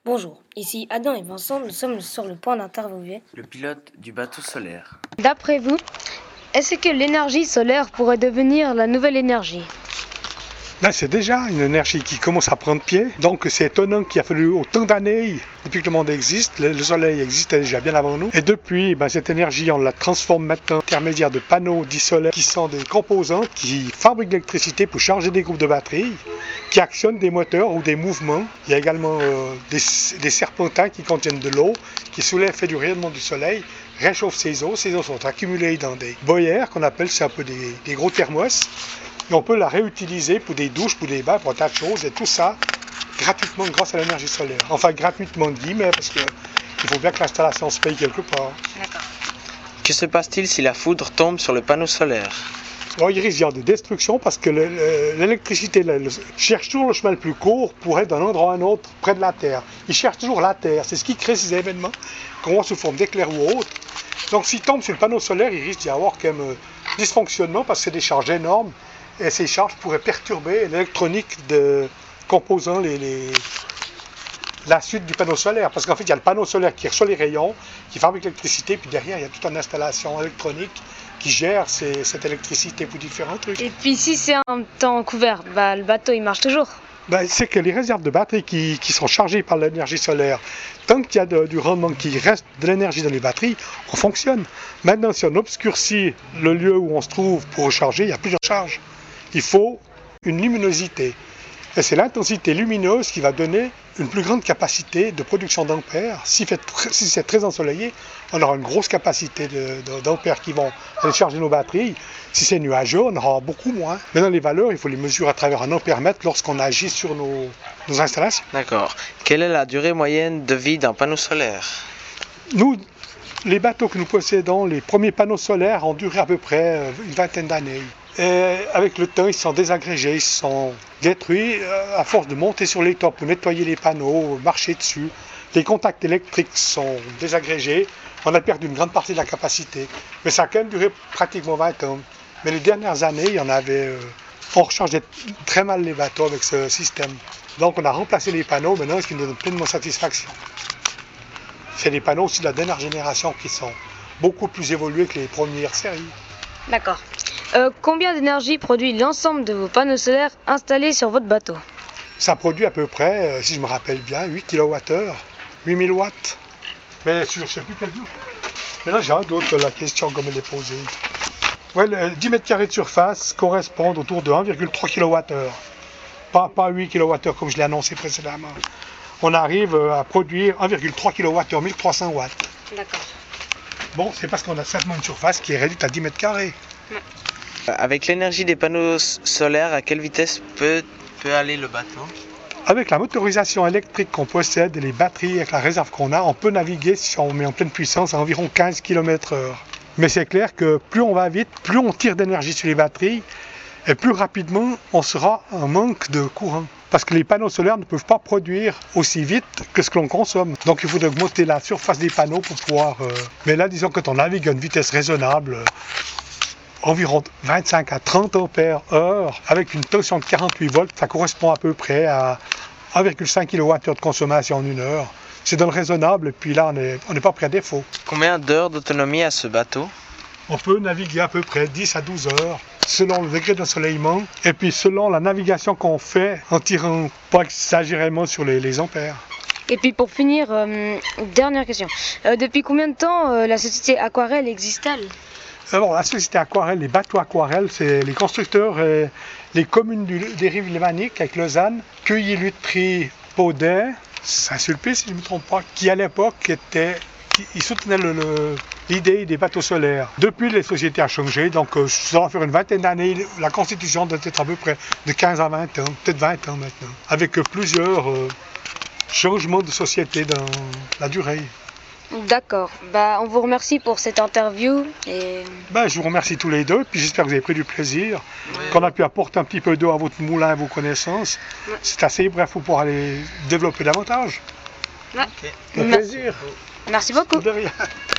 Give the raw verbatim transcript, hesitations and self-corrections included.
Bonjour, ici Adam et Vincent, nous sommes sur le point d'interviewer le pilote du bateau solaire. D'après vous, est-ce que l'énergie solaire pourrait devenir la nouvelle énergie ? Là, c'est déjà une énergie qui commence à prendre pied. Donc, c'est étonnant qu'il a fallu autant d'années depuis que le monde existe. Le soleil existait déjà bien avant nous. Et depuis, ben, cette énergie, on la transforme maintenant en intermédiaire de panneaux dits solaires qui sont des composants qui fabriquent de l'électricité pour charger des groupes de batteries, qui actionnent des moteurs ou des mouvements. Il y a également euh, des, des serpentins qui contiennent de l'eau, qui sous l'effet du rayonnement du soleil réchauffent ces eaux. Ces eaux sont accumulées dans des boyères qu'on appelle, c'est un peu des, des gros thermos. Et on peut la réutiliser pour des douches, pour des bains, pour un tas de choses, et tout ça gratuitement grâce à l'énergie solaire. Enfin, gratuitement dit, mais parce qu'il faut bien que l'installation se paye quelque part. D'accord. Que se passe-t-il si la foudre tombe sur le panneau solaire ? Alors, il risque d'y avoir des destructions parce que le, le, l'électricité le, le, cherche toujours le chemin le plus court pour être d'un endroit à un autre près de la Terre. Il cherche toujours la Terre. C'est ce qui crée ces événements qu'on voit sous forme d'éclairs ou autres. Donc, s'il tombe sur le panneau solaire, il risque d'y avoir quand même euh, dysfonctionnement parce que c'est des charges énormes. Et ces charges pourraient perturber l'électronique de composant les, les, la suite du panneau solaire. Parce qu'en fait, il y a le panneau solaire qui reçoit les rayons, qui fabrique l'électricité, puis derrière, il y a toute une installation électronique qui gère ces, cette électricité pour différents trucs. Et puis si c'est un temps couvert, bah, le bateau il marche toujours. Ben, c'est que les réserves de batteries qui, qui sont chargées par l'énergie solaire, tant qu'il y a de, du rendement qui reste de l'énergie dans les batteries, on fonctionne. Maintenant, si on obscurcit le lieu où on se trouve pour recharger, il y a plusieurs charges. Il faut une luminosité. Et c'est l'intensité lumineuse qui va donner une plus grande capacité de production d'ampères. Si, fait, si c'est très ensoleillé, on aura une grosse capacité de, de, d'ampères qui vont aller charger nos batteries. Si c'est nuageux, on aura beaucoup moins. Maintenant, les valeurs, il faut les mesurer à travers un ampèremètre lorsqu'on agit sur nos, nos installations. D'accord. Quelle est la durée moyenne de vie d'un panneau solaire ? Nous, les bateaux que nous possédons, les premiers panneaux solaires ont duré à peu près une vingtaine d'années. Et avec le temps, ils sont désagrégés, ils sont détruits à force de monter sur les toits pour nettoyer les panneaux, marcher dessus. Les contacts électriques sont désagrégés. On a perdu une grande partie de la capacité. Mais ça a quand même duré pratiquement vingt ans. Mais les dernières années, il y en avait, euh, on rechargeait très mal les bateaux avec ce système. Donc on a remplacé les panneaux maintenant, ce qui nous donne pleinement satisfaction. C'est des panneaux aussi de la dernière génération qui sont beaucoup plus évolués que les premières séries. D'accord. Euh, combien d'énergie produit l'ensemble de vos panneaux solaires installés sur votre bateau ? Ça produit à peu près, euh, si je me rappelle bien, huit kilowattheures, huit mille watts. Mais sur, je ne sais plus quel jour. Mais là, j'ai un doute de la question comme elle est posée. Ouais, le dix mètres carrés de surface correspondent autour de un virgule trois kilowattheures. Pas, pas huit kilowattheures comme je l'ai annoncé précédemment. On arrive à produire un virgule trois kilowattheures, mille trois cents watts. D'accord. Bon, c'est parce qu'on a seulement une surface qui est réduite à dix mètres carrés. Ouais. Avec l'énergie des panneaux solaires, à quelle vitesse peut, peut aller le bateau ? Avec la motorisation électrique qu'on possède et les batteries avec la réserve qu'on a, on peut naviguer, si on met en pleine puissance, à environ quinze kilomètres heure. Mais c'est clair que plus on va vite, plus on tire d'énergie sur les batteries, et plus rapidement on sera en manque de courant. Parce que les panneaux solaires ne peuvent pas produire aussi vite que ce que l'on consomme. Donc il faut augmenter la surface des panneaux pour pouvoir... Euh... Mais là, disons que quand on navigue à une vitesse raisonnable, euh, environ vingt-cinq à trente ampères heure, avec une tension de quarante-huit volts, ça correspond à peu près à un virgule cinq kilowattheures de consommation en une heure. C'est dans le raisonnable, et puis là, on n'est on n'est pas pris à défaut. Combien d'heures d'autonomie a ce bateau ? On peut naviguer à peu près dix à douze heures, selon le degré d'ensoleillement, et puis selon la navigation qu'on fait, en tirant pas exagérément sur les, les ampères. Et puis pour finir, euh, dernière question. Euh, depuis combien de temps euh, la société Aquarelle existe-t-elle ? Alors, la société Aquarelle, les bateaux Aquarelle, c'est les constructeurs et les communes du, des rives lémaniques avec Lausanne, Queuilly, Lutry, Paudet, Saint-Sulpice, si je ne me trompe pas, qui à l'époque étaient, qui, ils soutenaient le, le, l'idée des bateaux solaires. Depuis, les sociétés ont changé, donc euh, ça va faire une vingtaine d'années. La constitution doit être à peu près de quinze à vingt ans, peut-être vingt ans maintenant, avec euh, plusieurs euh, changements de société dans la durée. D'accord. Bah, on vous remercie pour cette interview. Et... Ben, je vous remercie tous les deux, puis j'espère que vous avez pris du plaisir, ouais. Qu'on a pu apporter un petit peu d'eau à votre moulin, à vos connaissances. Ouais. C'est assez bref pour pouvoir les développer davantage. Ouais. Okay. Un plaisir. Merci beaucoup. De rien.